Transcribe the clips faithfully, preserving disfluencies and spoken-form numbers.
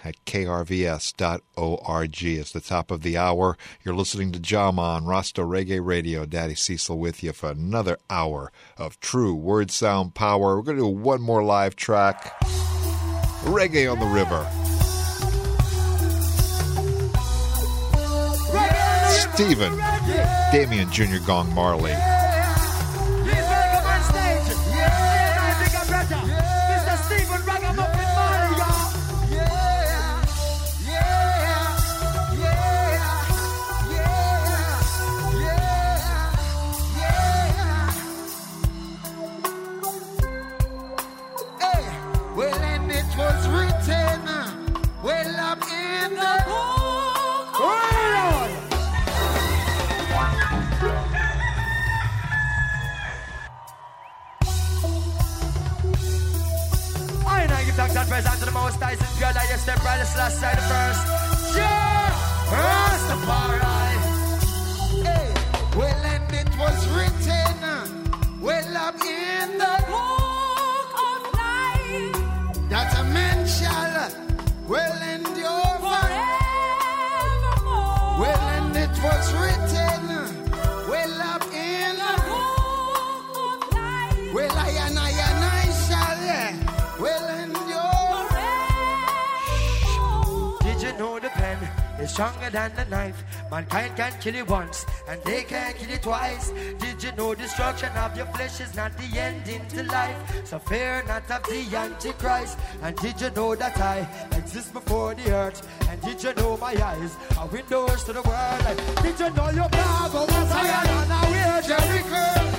at k r v s dot org. It's the top of the hour. You're listening to Jaman, Rasta Reggae Radio. Daddy Cecil with you for another hour of true word sound power. We're going to do one more live track. Reggae on the River. Stephen, Damian Junior Gong Marley. And present to the most high, since God I step right this last side first. Yeah, Rastafari. Hey, well, and it was written, well, up in the book of life, that a man shall well endure forevermore. Well, and it was written, well, up in the book of life, well, I and I and I shall well endure. Know the pen is stronger than the knife. Mankind can kill it once and they can't kill it twice. Did you know destruction of your flesh is not the ending to life? So fear not of the Antichrist. And did you know that I exist before the earth? And did you know my eyes are windows to the world? Did you know your dog was higher than a we're Jericho?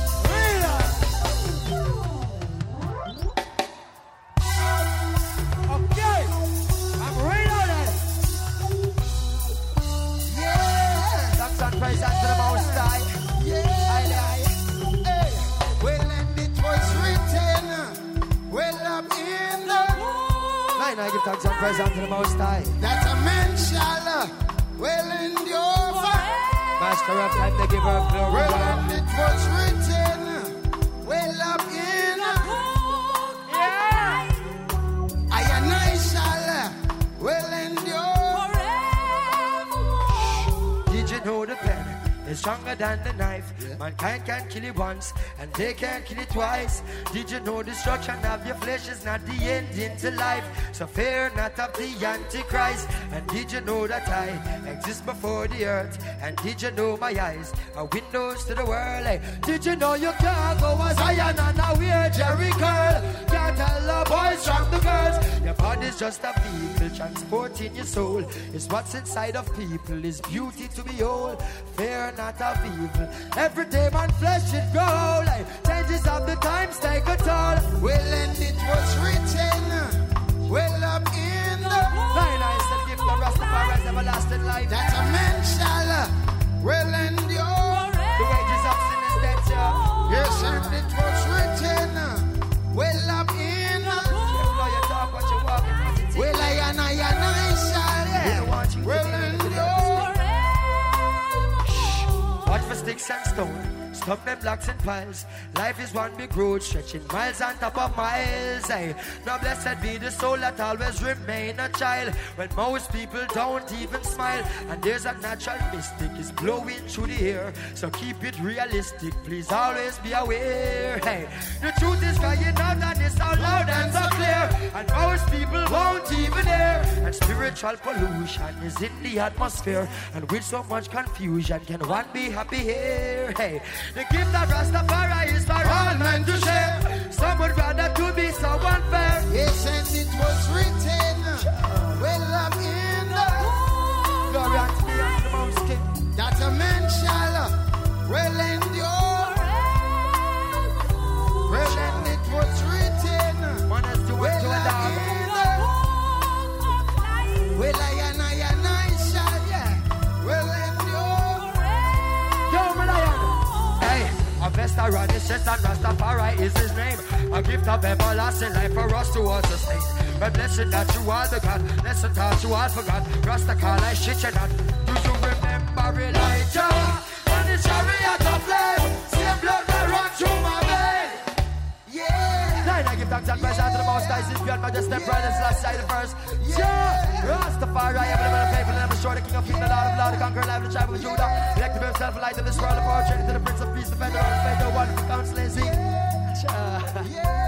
Praise unto the Most High. Yeah. Aye, aye. Hey. Well, and it was written, well, up in the line, I give thanks and praise unto the Most High. That a man shall well endure forever. Master of time, they give her glory. Well, and it was written, well, up in the yeah. I and I shall well endure. Know the pen is stronger than the knife. Yeah. Mankind can kill it once and they can't kill it twice. Did you know destruction of your flesh is not the ending to life? So fear not of the Antichrist. And did you know that I exist before the earth? And did you know my eyes are windows to the world? Hey, did you know you can't go as Zion and now we're Jericho? Can't tell the boys from the girls. Your body's just a vehicle transporting your soul. It's what's inside of people is beauty to behold. Fear not of evil. Every day man flesh it grow. Like changes of the times take a toll. Well, and it was written, well, up in the line I said, give the Rastafari's everlasting life. That a man shall well endure. The wages of sin is death, yeah. Yes, and it was written, well, up in the you talk what you walk. Well, I and I and I shall yeah. Well endure. Watch for sticks and stone, stop them blocks and piles. Life is one big road stretching miles on top of miles. Hey, now blessed be the soul that always remain a child when most people don't even smile. And there's a natural mystic is blowing through the air, so keep it realistic, please always be aware. Hey, the truth is crying out and it's so loud and so clear, and most people won't even hear. And spiritual pollution is in the atmosphere, and with so much confusion can one be happy here? Hey, the gift of Rastafari is for all men to share. Some would rather to be so unfair. Yes, and it was written, well, up in the glory unto me and the Most King, that a man shall well endure. Well, and it was written, man has to wait to a dog. Well, I and I and I shall, yeah, well endure. Yo, Malayan. Hey, a Vestaran is set and Rastafari is his name. A gift of everlasting life for us to all sustain. But blessed that you are the God, lesson that you all forgot. Rasta call I shit you not. Do you remember Elijah? And the chariot of flame, same blood that run through my vein. Yeah. Nine, I give thanks and praise unto the Most High, since beyond majesty, brothers, last side of verse. Yeah. Rastafari, I am the faithful, and I'm sure the king of kings, the lord of lords, the conqueror, life, the tribe of Judah. Elected himself, light of this world, the power, to the prince of peace, the federal, the faith, the one who counts lazy. Yeah,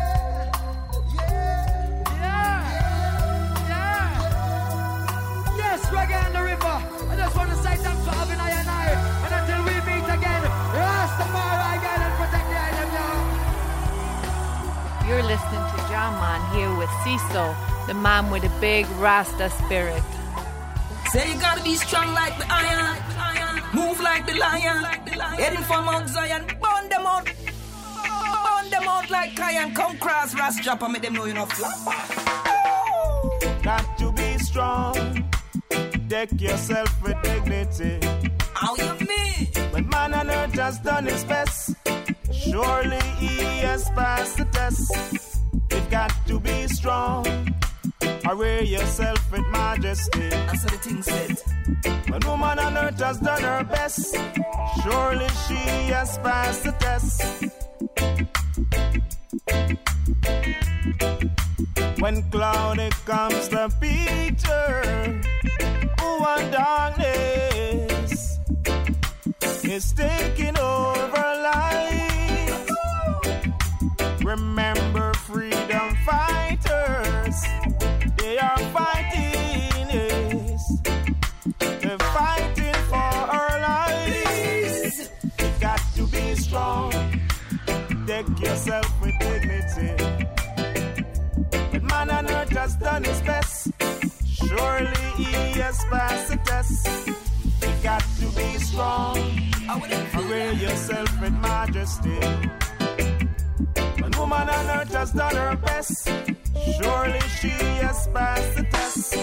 yeah, yeah. Yes, reggae in the river. I just want to say thanks for having I and I. And until we meet again, Rastafari again and protect the island, y'all. You're listening to John Man here with Cecil, the man with a big Rasta spirit. Say you gotta be strong like the iron, move like the lion, heading for Mount Zion, burn them out, burn them out like iron. Come cross Rast drop and make them know you know flop. Got to be strong, deck yourself with dignity. How you mean? When man on earth has done his best, surely he has passed the test. You've got to be strong, array yourself with majesty. That's what the thing said. When woman on earth has done her best, surely she has passed the test. When cloudy comes the picture, who and darkness is taking over light. Remember freedom fighters, they are fighting, yes. They're fighting for our lives. You got to be strong, deck yourself with dignity. When man on earth has done his best, surely he has passed the test. You got to be strong, array yourself with majesty. When woman on earth has done her best, surely she has passed the test.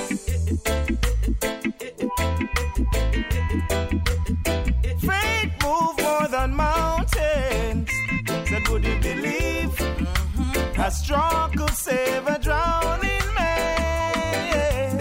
Faith move more than mountains. Said would you believe mm-hmm. a straw could save a drowning man?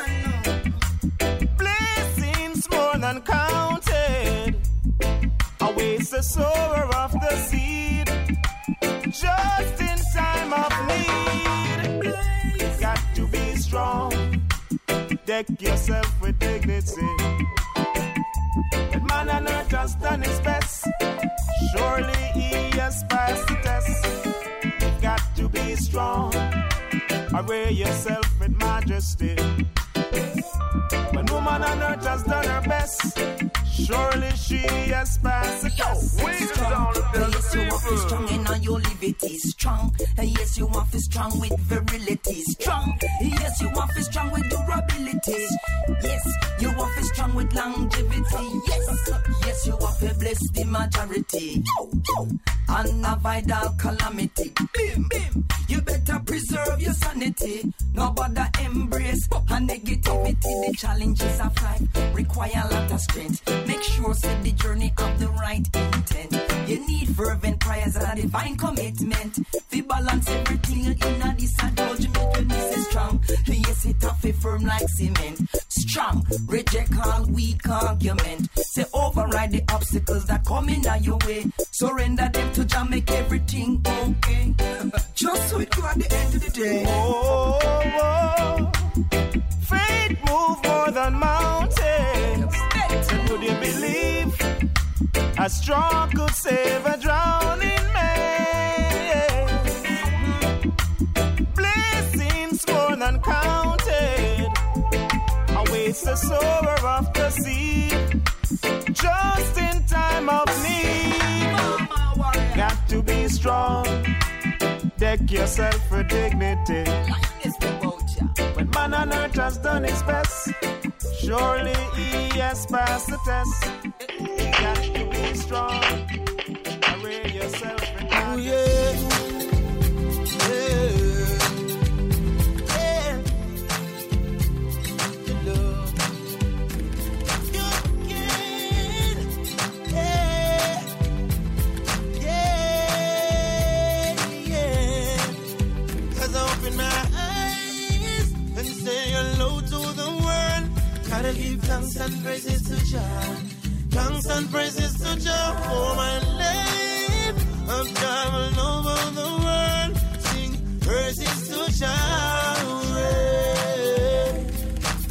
Blessings more than counted awaits the sower of the seed, just in time of need. You've got to be strong, deck yourself with dignity. When man on earth has done his best, surely he has passed the test. You've got to be strong, array yourself with majesty. When woman on earth has done her best, surely she has passed the test. Yes, you want to strong in all your liberty. Strong. Yes, you want to strong with virility. Strong. Yes, you want to strong with durability. Yes, you want to strong with longevity. Yes, yes, you want to bless the majority. And avoid all calamity. Bim, bim. You better preserve your sanity. Nobody embrace a negativity. The challenges of life require a lot of strength. Make sure set the journey of the right intent. You need fervent prayers and a divine commitment. We balance everything in a this a judgment when this is strong. Yes, it tough, it firm like cement. Strong, reject all weak argument. Say override the obstacles that come in your way. Surrender them to Jah, make everything okay. Just so it go at the end of the day. Oh, oh, oh. Faith move more than mountains. And would you believe a straw could save a drowning man? Blessings more than counted awaits the sower of the seed, just in time of need. Got to be strong, deck yourself with dignity. When man on earth has done his best, surely he has passed the test. You got to be strong, array yourself in majesty. Oh yeah, yeah, yeah. You love, you can, yeah, yeah, yeah. 'Cause I open my eyes and say hello to the world. Gotta give thanks and praises to Jah. Thanks and praises to Jah for my life. I've traveled over the world. Sing praises to Jah.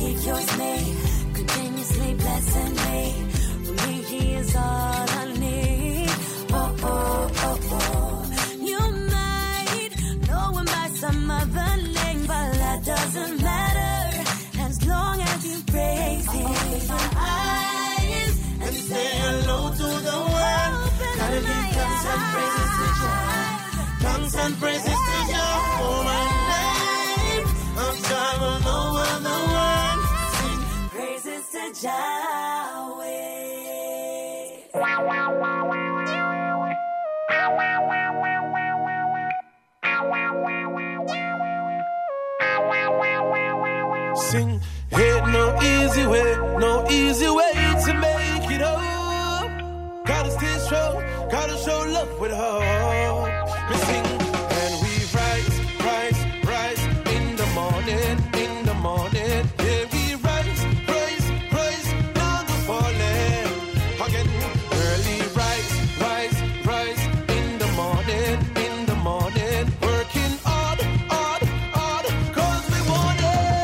cures me, continuously blessing me. For me, he is all I need. Oh, oh, oh, oh. You might know him by some other name, but that doesn't matter. As long as you praise him. Open my eyes and say hello to the world. Gotta give thanks and praises to Jah. Thanks and praises to Jah for my life. I'm traveling over the world. Sing praises to Yahweh. Sing, ain't no easy way, no easy way to make it up. Gotta stay strong, gotta show love with hope. We sing and we rise, rise, rise in the morning, in the morning. Yeah, we rise, rise, rise, down the falling. Again, early rise, rise, rise in the morning, in the morning. Working hard, hard, hard, cause we want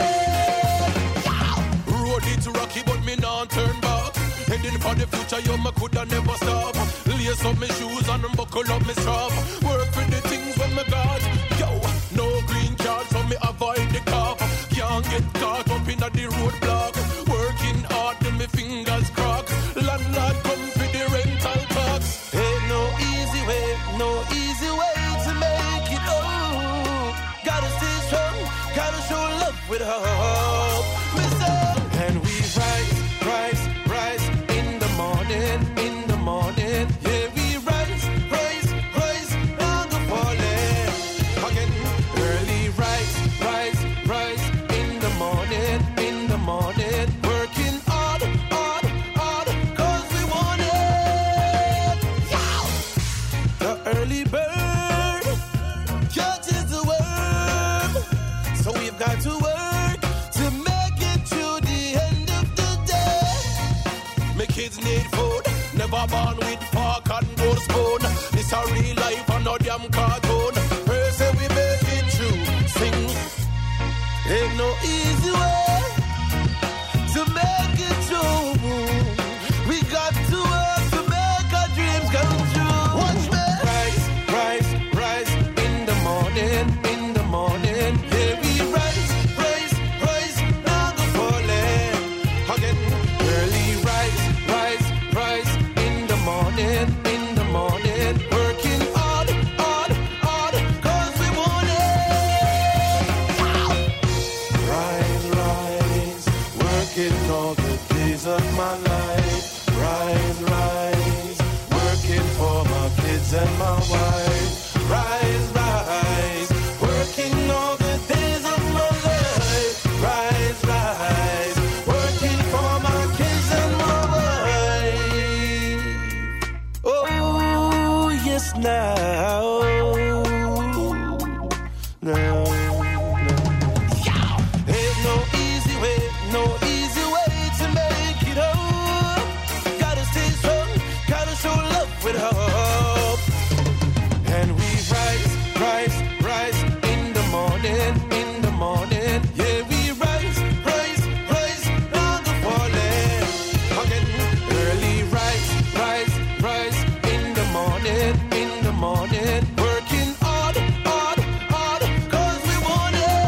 it. Road it's rocky, but me not turn back. Heading for the future, yo, me coulda never stop. Lace up my shoes and buckle up my strap. Work for the things when me got. Yo, no green card, so me avoid the cop. Can't get caught up in the roadblock. Working hard till me fingers crack. Landlord come for the rental tax. Ain't no easy way, no easy way to make it. Oh, gotta stay strong, gotta show love with hope. Me say, and we rise, rise, rise in the morning, in the morning. Yeah, we rise, rise, rise down the falling. Again, early rise, rise, rise in the morning, in the morning. Working hard, hard, hard, cause we want it. The early bird catches the worm. So we've got to work to make it to the end of the day. My kids need food, never born with fork and gold spoon. This a real life and no damn cartoon. Pray say we make it through. Sing, ain't no easy way to make it through. We got to work to make our dreams come true. Watch me rise, rise, rise in the morning, in the morning. Yeah, we rise, rise, rise now the falling. Again, early rise, rise, rise in the morning, in the morning. Working hard, hard, hard, cause we want it. Rise, rise, working all the days of my life. Rise, rise, working for my kids and my wife. Rise, rise, working all the days of my life. Rise, rise, working for my kids and my wife. Oh, yes, now. Now. Ain't no easy way, no easy way to make it up. Gotta stay strong, gotta show love with hope. And we rise, rise, rise in the morning, in the morning. Yeah, we rise, rise, rise down the falling. Again, early rise, rise, rise in the morning, in the morning. Working hard, hard, hard, cause we want it.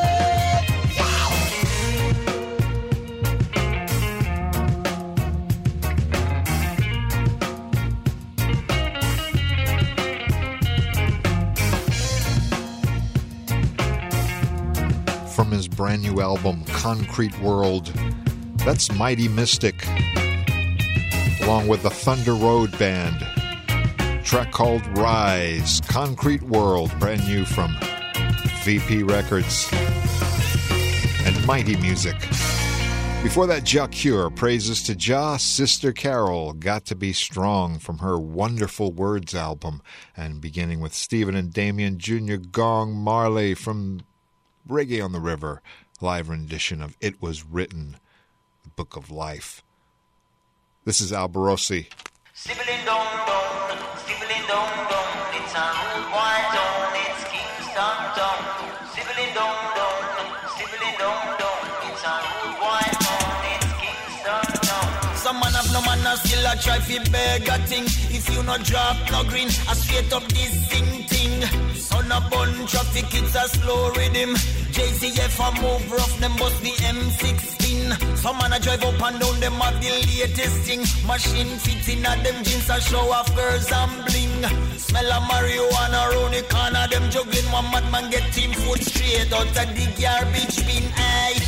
From his brand new album, Concrete World, that's Mighty Mystic, along with the Thunder Road Band. Track called Rise, Concrete World, brand new from V P Records. And Mighty Music. Before that, Jah Cure, Praises to Jah. Sister Carol, Got to Be Strong, from her Wonderful Words album. And beginning with Stephen and Damien Junior Gong Marley from Reggae on the River, live rendition of It Was Written, the Book of Life. This is Alborosi. Sibling dong dong, sibling dong dong, it's a rude white town, it's Kingston town. Sibling dong dong, sibling dong dong, it's a rude white no man a still a try fi beg a thing. If you no drop no green, a straight up this thing thing. Son a bun traffic, it's a slow rhythm. J C F a move rough, them bust the M sixteen. Some man a drive up and down, them have the latest thing. Machine fitting at them jeans a show off girls and bling. Smell of marijuana round the corner, them juggling. One madman get team foot straight out of the garbage bin. Aye.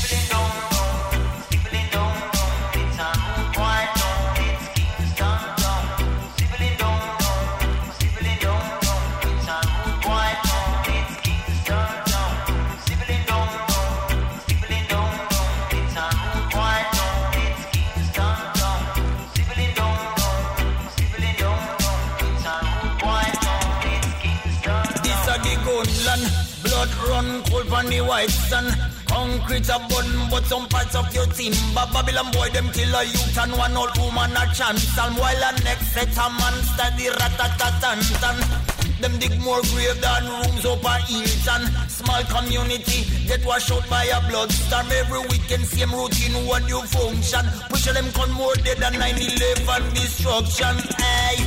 Blood run cold on the white sun. Concrete a bun, but some parts of your team. But Babylon boy, them kill a youth and one old woman a chance. And while a next set a man study rat-a-tat-tan-tan. Them dig more grave than rooms up a Hilton. Small community get washed out by a bloodstorm. Every weekend same routine, what you function. Push them con more dead than nine eleven destruction. Hey.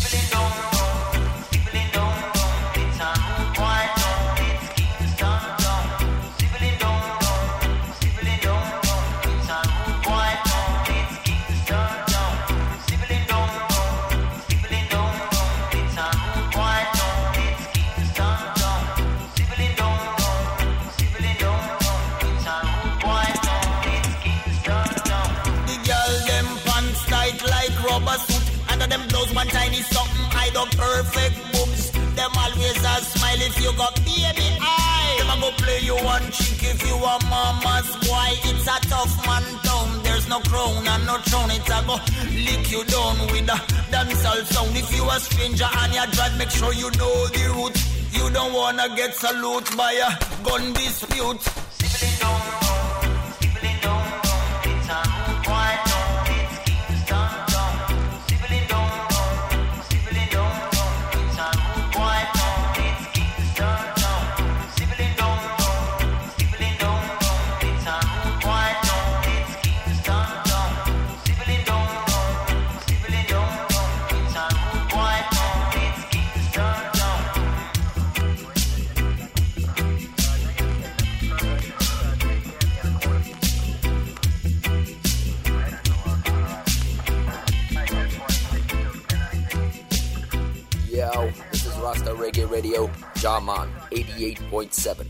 Them blows one tiny something, hide up perfect boobs. Them always a smile if you got baby eye. Them a go play you one chick if you a mama's boy. It's a tough man town, there's no crown and no throne. It's a go lick you down with a dancehall sound. If you a stranger and you drive, make sure you know the route. You don't wanna get salute by a gun dispute. Sibling down, sibling down, it's a rude boy. Rasta Reggae Radio, Jaman eighty-eight point seven.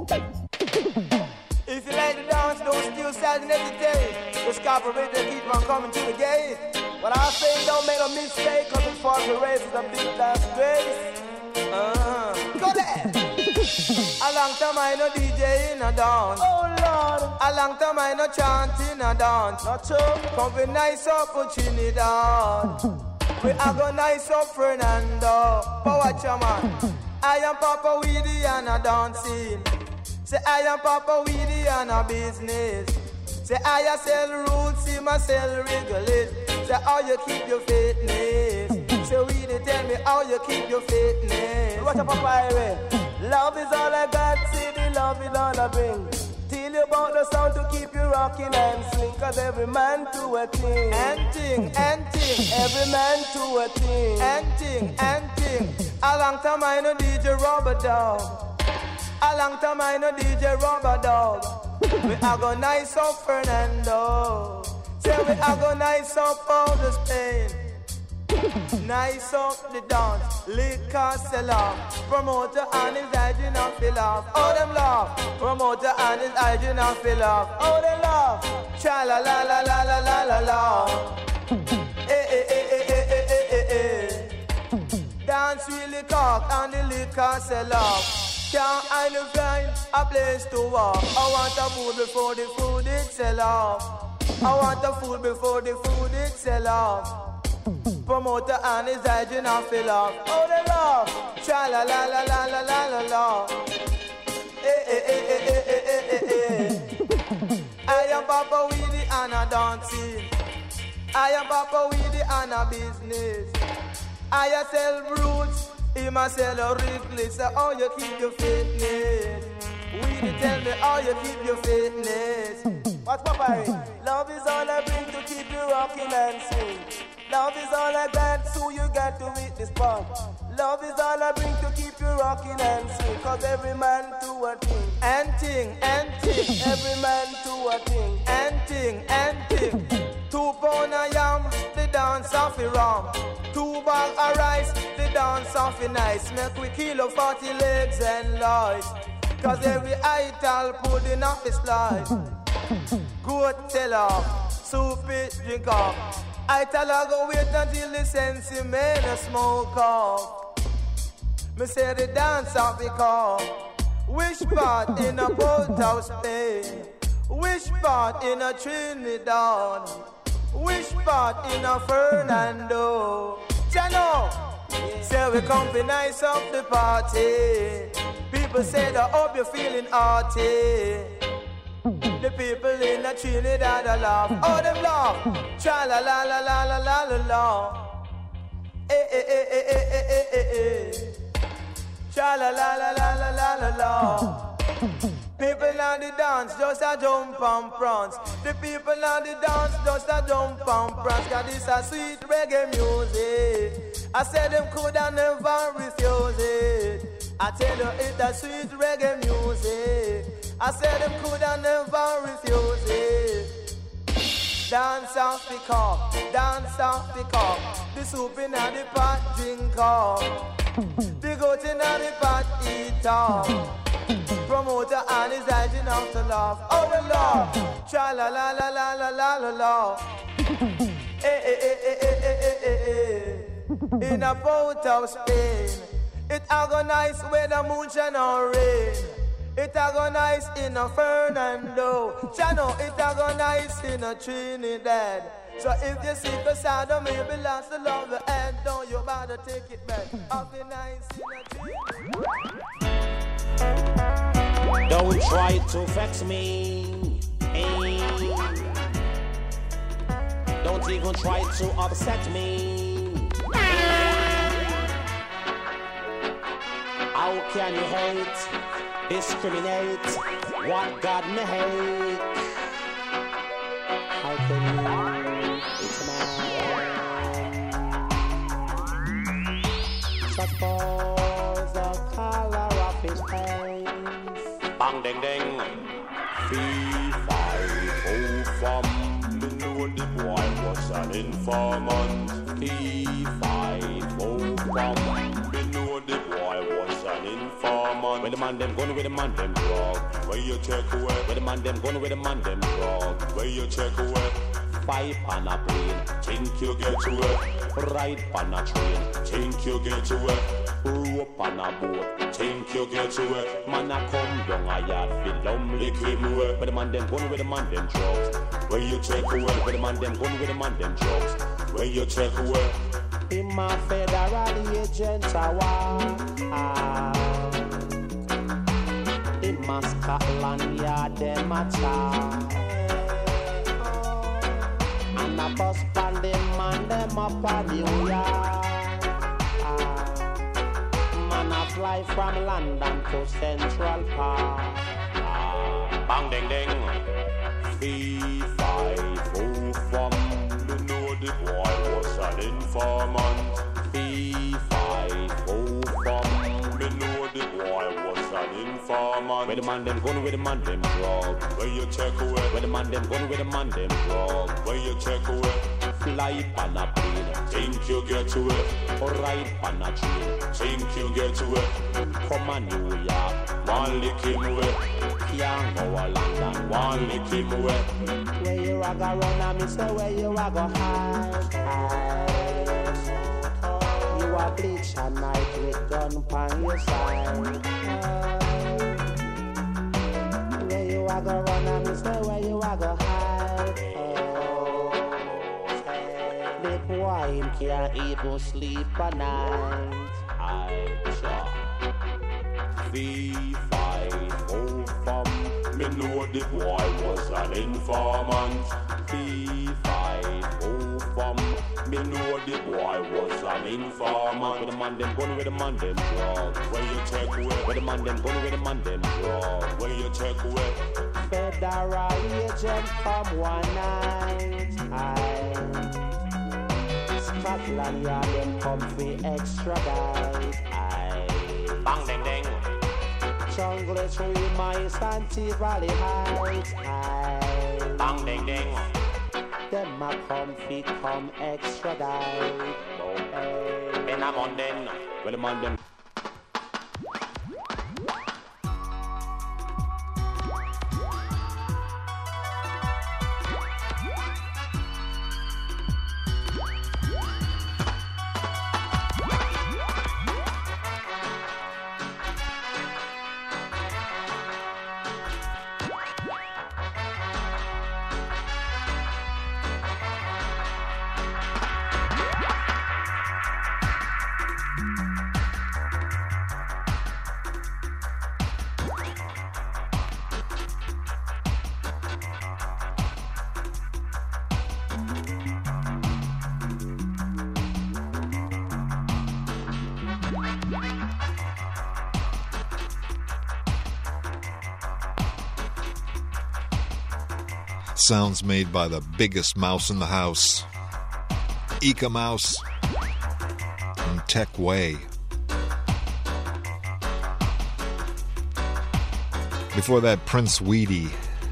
If you like to dance, don't still stand and hesitate. Just cooperate and keep on coming to the gate. What I say, don't make a mistake, cause it's for the race is a big dance grace. Uh, go there. A long time I no D J in a dance. Oh Lord. A long time I no chant in a dance. Not true. Come be nice up for Trinidad. We are go nice up Fernando. But watch your man. I am Papa Weedy and a dancing. Say I am Papa Weedy and a business. Say I sell roots, see my sell regulars. Say how you keep your fitness. Say Weedy tell me how you keep your fitness. Watch up Papa. Love is all I got, see the love is all I bring. Tell you about the sound to keep you rocking and swing. Cause every man to a thing. And ting, and ting. Every man to a thing. And ting, and ting. A long time I know D J Rubber Dog. A long time I know D J Rubber Dog. We are go nice up Fernando. Say we are go nice up all the Spain. Nice up the dance, liquor sell off. Promoter and his hygiene and fill off. Oh them laugh. Promoter and his hygiene and fill off. Oh them laugh. Cha la la la la la la la la. Eh eh eh eh eh eh eh eh. Dance really cock and the liquor sell off. Can't I no find a place to walk. I want the food before the food it sell off. I want the food before the food it sell off. Promoter and his hygiene and fill off. Oh, they love. Cha la la la la la la la la. Eh eh eh eh eh eh eh eh. I am Papa Weedy and a dancing. I am Papa Weedy and a business. I sell roots, he must sell a Wrigley. So how you keep your fitness? Weedy tell me how you keep your fitness. What's Papa? Love is all I bring to keep you rocking and swing. Love is all I got, so you got to hit this part. Love is all I bring to keep you rocking and swing. Cause every man do a thing. And ting, and ting. Every man do a thing. And ting, and ting. Two pound of yam, the dance off the rum. Two bag of rice, the dance off the nice. Make we kilo forty legs and lies. Cause every ital pudding off the slice. Goat tell off, soup it, drink off. I tell her go wait until the sense man a smoke off. Me say the dance off the car. Which part in a boathouse Spain? Which part in a Trinidad? Which part in a Fernando? Chano, say we come to nice up the party. People say that hope you're feeling arty. The people in the Trinidad a laugh. Oh, them laugh. Cha la la la la la la la la. Eh eh eh eh eh eh eh eh eh. Cha la la la la la la la la. People on the dance just a jump and prance. The people on the dance just a jump and prance. Cause this a sweet reggae music. I said them coulda never refuse it. I tell you it's a sweet reggae music. I said them coulda never refuse it. Dance off the cup, dance off the cup. The soup in the pot, drink up. The goat in the pot, eat up. Promoter and his hygiene out to laugh. Oh the laugh. Cha la la la la la la la la. Eh eh eh eh eh eh eh eh. In a boat of Spain, it agonize whether moonshine or rain. It agonize in a Fernando. Chano, it agonize in a Trinidad. So if you see the side of me, belongs to love the end. Don't you bother take it back. Of the nice in a Trinidad. Don't try to vex me. Hey. Don't even try to upset me. How can you hate? Discriminate what God may hate. How can you? It's mine. Just for the color of his face. Bang ding ding. Fee fi fo fum. Me know the boy was an informant. Fee fi fo fum. Me know the boy was an informant. man. Where the man them gone with the man them drug. Where you check away. Where the man them gone with the man them drug. Where you check away. Five on a plane, think you get to it. Ride on a train, think you get to it. Rope on a boat, think you get to it. Man a come down a yard, feel lonely, keep away. Where the man them gone with the man them drugs. Where you check away. Where the man them gone with the man them drugs. Where you check away. In my federal agent I want. In my Scotland yard them a talk. And a bus pan them and them up a New York. Man a fly from London to Central Park. Bang ding ding. Fee five oh from. You know the boy was an informant. Fee five oh from. Me know the boy was an informant. Where the man them gone with the man them drug. Where you check away. Where the man them gone with the man them drug. Where you check away. Fly on a plane, think you get to it. Or ride on a train, think you get to it. Come on New York, one lick him away. Can't go a London, one lick him away. Where you a go run and me say where you a go hide, hide. You a bleach a night with gun pan your side. Where you a go run and me say where you a go hide. The boy him can't even sleep at night. I shot. V five oh from. Me know the boy was an informant. V five oh from. Me know the boy was an informant. With the man them gone with the man them drug. Where you check away. With the man them gone with the man them drug. Where you check away. Federal agent come one night. I Scotland yard them come for extradite. I bang ding ding. Jungle tree mice and T-Valley Heights. I bang ding ding. Them a come fi come extradite. Oh, hey. In a London, where the man them. Sounds made by the biggest mouse in the house, Eek-A-Mouse and Tech Way. Before that, Prince Weedy,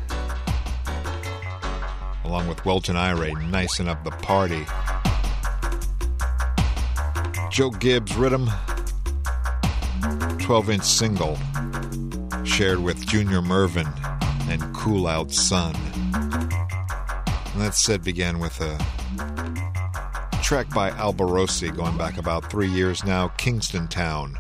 along with Welton Ire, nicing up the party. Joe Gibbs Rhythm, twelve-inch single, shared with Junior Mervin and Cool Out Sun. And that set began with a track by Alborosi going back about three years now, Kingston Town.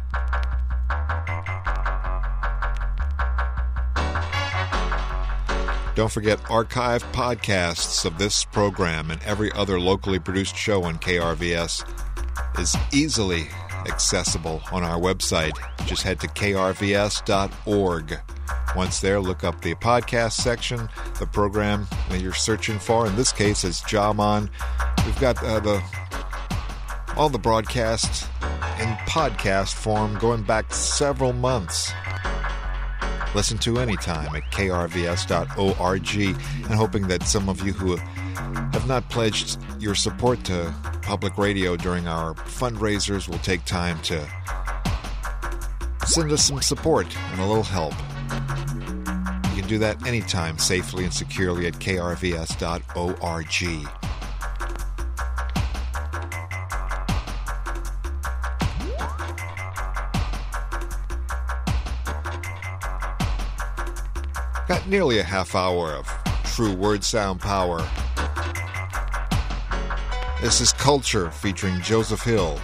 Don't forget archived podcasts of this program and every other locally produced show on K R V S is easily accessible on our website. Just head to K R V S dot org. Once there, look up the podcast section, the program that you're searching for. In this case, it's Jaman. We've got uh, the all the broadcasts in podcast form going back several months. Listen to anytime at K R V S dot org, and hoping that some of you who have not pledged your support to public radio during our fundraisers will take time to send us some support and a little help. You can do that anytime safely and securely at K R V S dot org. Got nearly a half hour of true word sound power. This is Culture featuring Joseph Hill.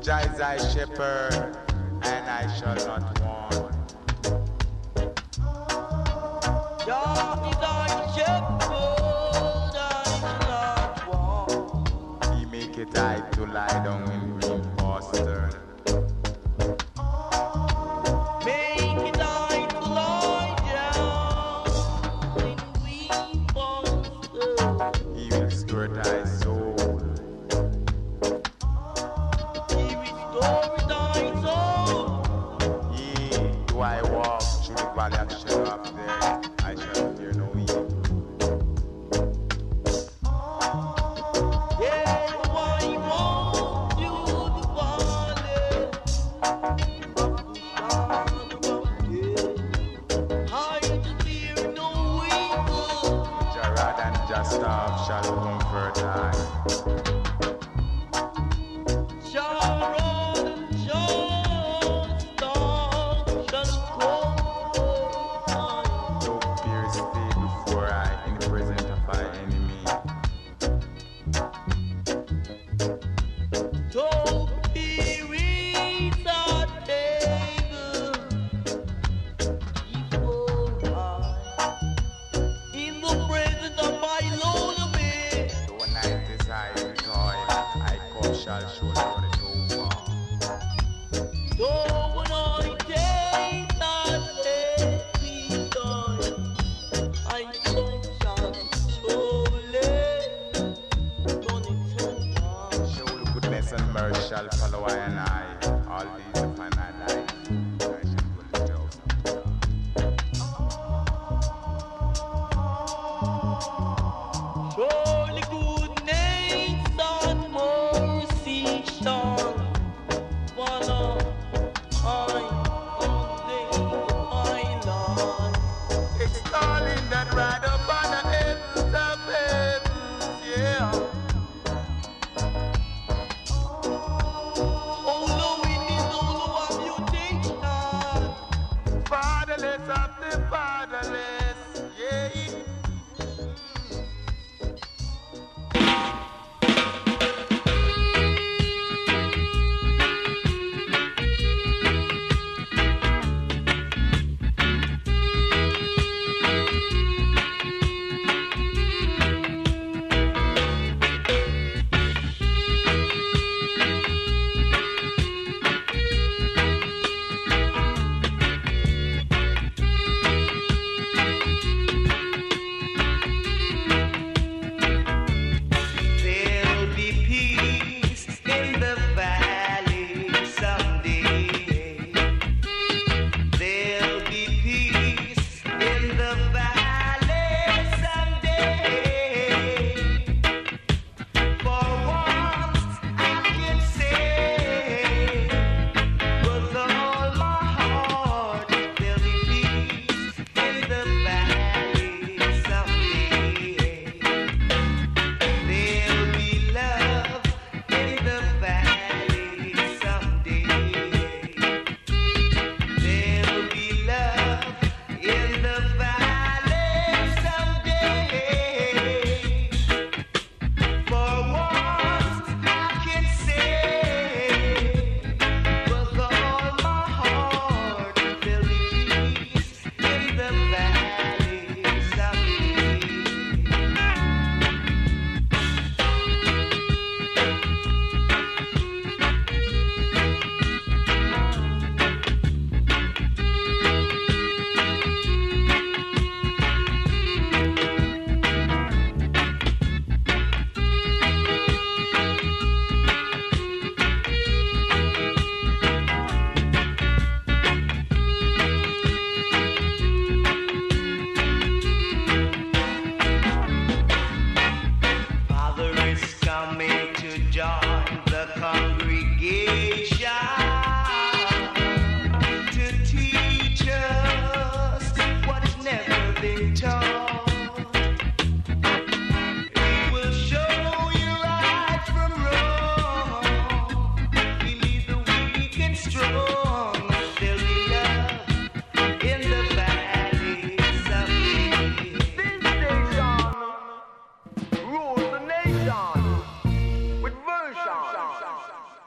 Jah is thy shepherd, and I shall not want. Jah is thy shepherd, I shall not want. He maketh I to lie down in green pastures. Make it I to lie down in green pastures. He will restore thy soul. He restore thy soul. Yea, do I walk through the valley of shadow of death, I shall fear no evil. Yeah, do I walk through the valley of the shadow of death, I shall fear no evil. Jah rod and Jah staff shall comfort I. Jah rod and Jah staff shall comfort I. No fear stay before I in the presence of my enemy. Don't be reached at table before I, in the presence of my Lord of me. Though a night is high with toil, I come shall show run it over. So when I take that heavy time, I come shall surely run it over. Surely goodness and mercy shall follow I and I, all days of my life. I shall dwell in the house of God. Surely goodness and mercy shall follow I all days of my life. Extolling that ride upon the heavens of heavens, yeah. Following his own reputation, Fatherless of the fatherless, yeah. there'll be peace in the valley someday. There'll be peace in the valley someday. For once I can say with all my heart, there'll be peace in the valley someday. There'll be love in the valley someday. There'll be love in the valley someday. For once I can say with all my heart, there'll be peace in the valley someday. Father is coming to join the congregation to teach us what has never been taught. He will show you right from wrong. He leads the weak and strong. There'll be love in the valley someday. This nation rules the nation with version.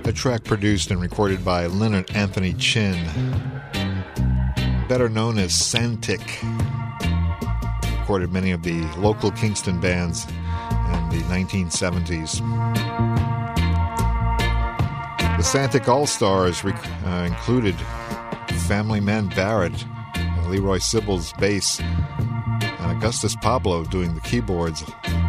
A track produced and recorded by Leonard Anthony Chin, better known as Santic. Recorded many of the local Kingston bands in the nineteen seventies. The Santic All-Stars rec- uh, included Family Man Barrett, and Leroy Sibbles bass, and Augustus Pablo doing the keyboards.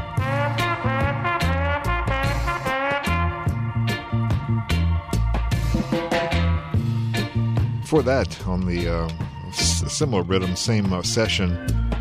Before that, on the uh, s- similar rhythm, same uh, session,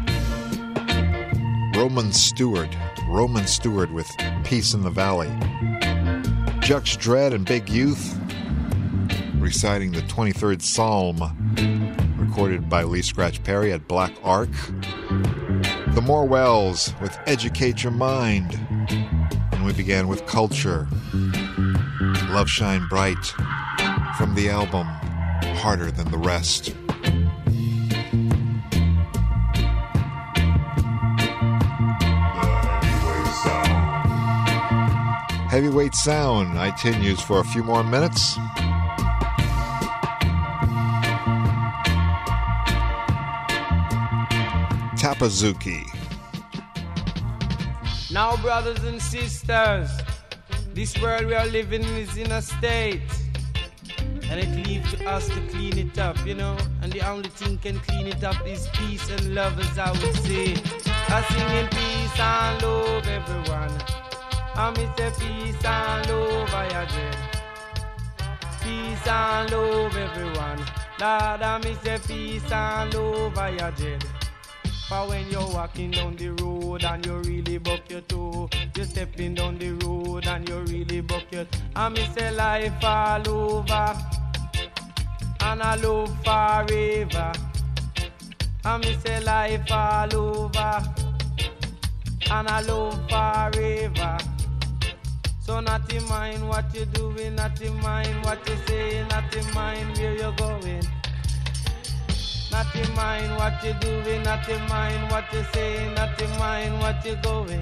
Roman Stewart, Roman Stewart with Peace in the Valley. Jux Dredd and Big Youth reciting the twenty-third Psalm, recorded by Lee Scratch Perry at Black Ark. The Morwells with Educate Your Mind. And we began with Culture, Love Shine Bright, from the album Harder Than the Rest. Heavyweight Sound, I continues for a few more minutes. Tapazuki. Now, brothers and sisters, this world we are living in is in a state, and it leaves to us to clean it up, you know. And the only thing can clean it up is peace and love, as I would say. I sing in peace and love, everyone. I miss a peace and love, I agree. Peace and love, everyone. Lord, I miss a peace and love, I agree. For when you're walking down the road and you really buck your toe, you're stepping down the road and you really buck your toe. I miss a life all over, and I love forever. I miss a life all over, and I love forever. So not in mind what you're doing, not in mind what you're saying, not in mind where you're going. Not in mind what you're doing, not in mind what you're saying, not in mind what you're going.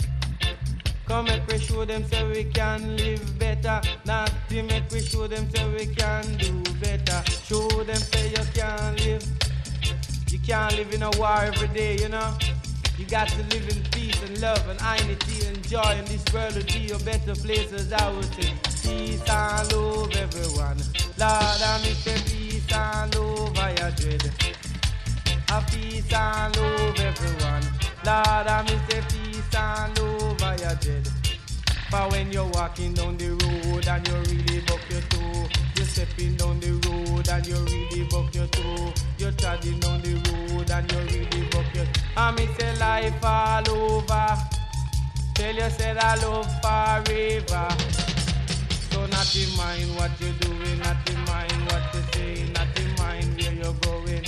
Come make we show them so we can live better. Not to make we show them so we can do better. Show them so you can live. You can't live in a war every day, you know. You got to live in peace and love and unity and joy, and this world will be a better place, as I would say. Peace and love, everyone. Lord, I miss the peace and love I dread. A peace and love, everyone. Lord, I miss the peace and love I dread. For when you're walking down the road and you really buck your toe, you're stepping down the road and you really buck your toe, you're treading down the road and you really buck your toe. I miss a life all over. Tell you said I love forever. So not in mind what you're doing, not in mind what you're saying, not in mind where you're going.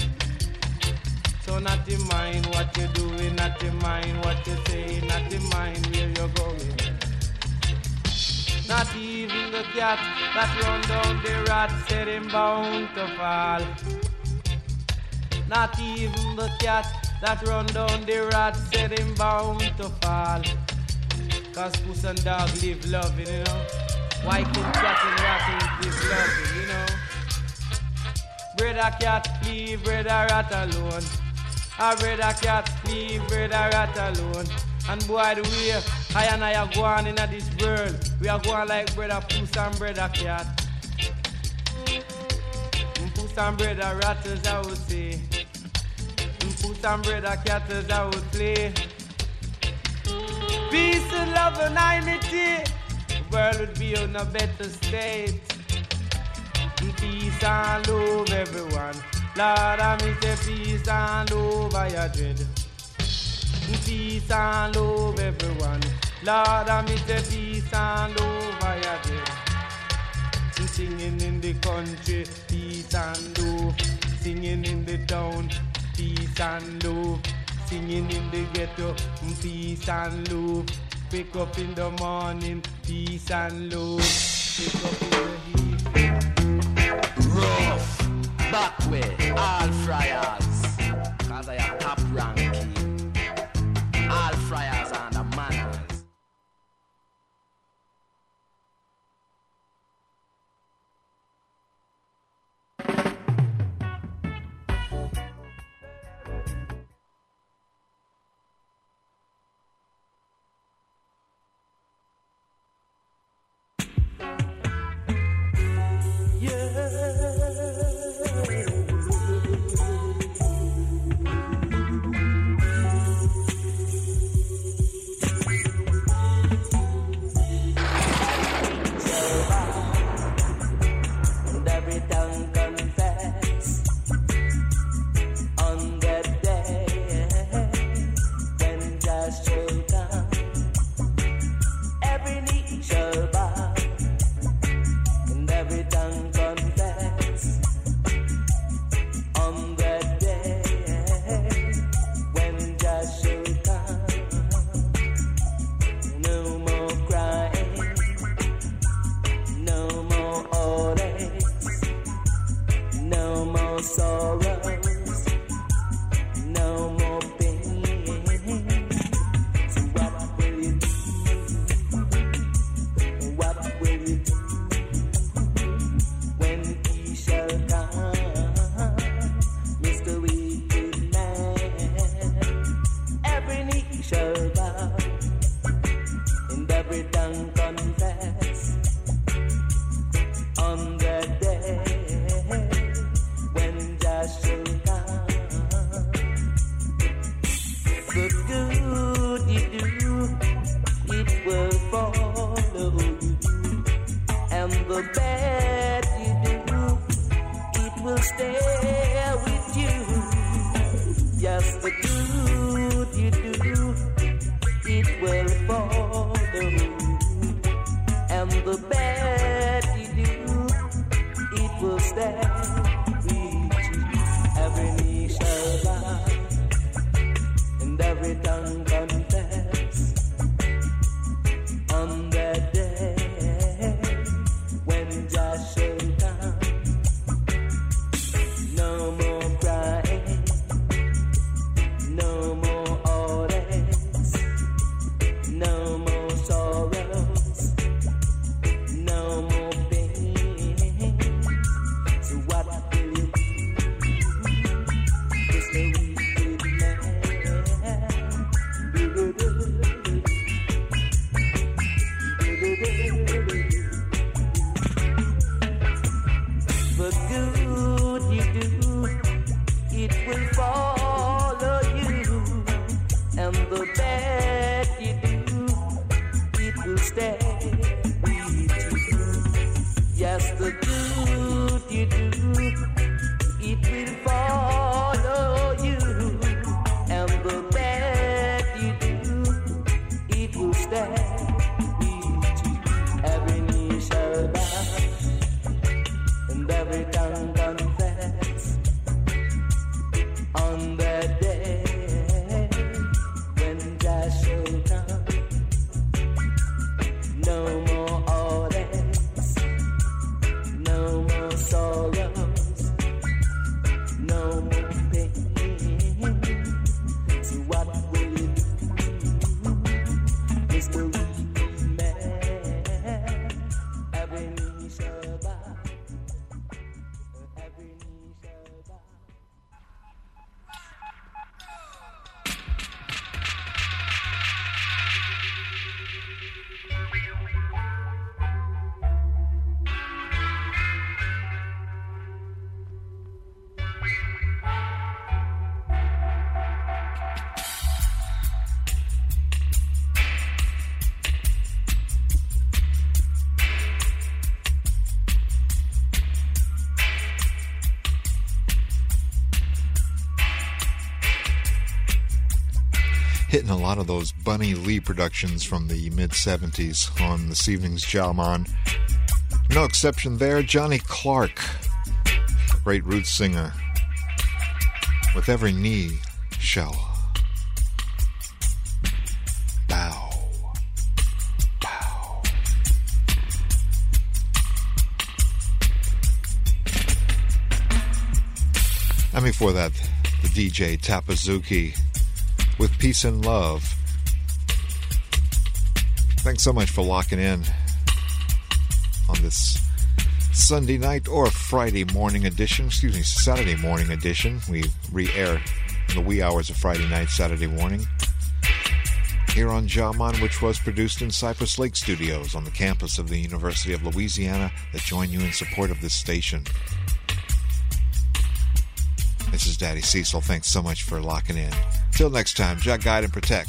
So not in mind what you're doing, not in mind what you're saying, not in mind where you're going. Not even the cat that run down the rat said him bound to fall. Not even the cat that run down the rat said him bound to fall. Cause puss and dog live loving, you know. Why can cat and rat live loving, you know. Brother cat, leave brother rat alone. A brother cat, leave brother rat alone. And boy, the way I and I are going in this world, we are going like brother puss and brother cat. Puss and brother rat, as I would say. Puss and brother cat, as I would play. Peace and love and unity, the world would be in a better state. Peace and love, everyone. Lord, I miss a peace and love I dread. Peace and love, everyone. Lord, I miss a peace and love I dread. Singing in the country, peace and love. Singing in the town, peace and love. Singing in the ghetto, peace and love. Wake up in the morning, peace and love. Wake up in the heat. Rough, back way, all friars. Cause I am top ranking. All friars and the manners. Hitting a lot of those Bunny Lee productions from the mid-seventies on this evening's Jaman. No exception there, Johnny Clark, great roots singer, with every knee shall bow, bow. And before that, the D J Tapazuki with Peace and Love. Thanks so much for locking in on this Sunday night or Friday morning edition, excuse me, Saturday morning edition. We re-air in the wee hours of Friday night, Saturday morning, here on Jaman, which was produced in Cypress Lake Studios on the campus of the University of Louisiana, that join you in support of this station. This is Daddy Cecil. Thanks so much for locking in. Till next time, Jack, guide, and protect.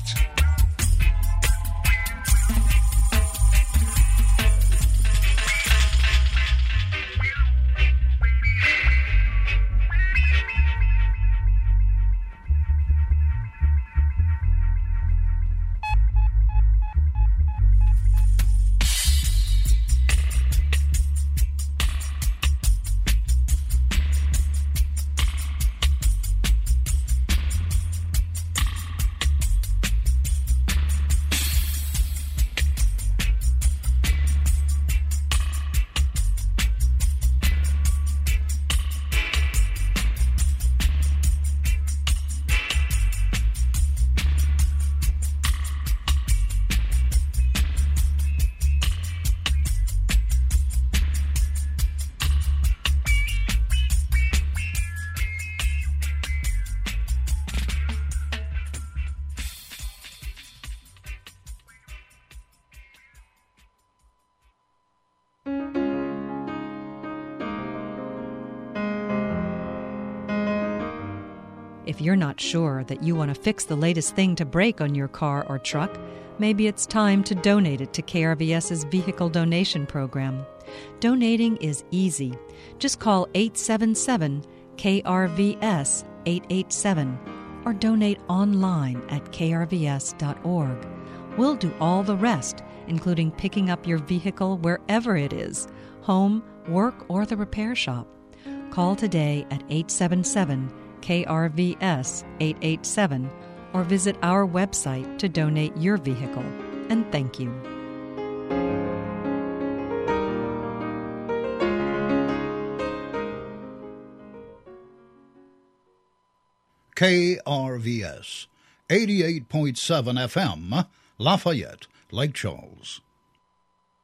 If you're not sure that you want to fix the latest thing to break on your car or truck, maybe it's time to donate it to KRVS's Vehicle Donation Program. Donating is easy. Just call eight seven seven K R V S eight eight seven or donate online at K R V S dot org. We'll do all the rest, including picking up your vehicle wherever it is, home, work, or the repair shop. Call today at eight seven seven K R V S eight eight seven or visit our website to donate your vehicle. And thank you. K R V S eighty-eight point seven F M, Lafayette, Lake Charles.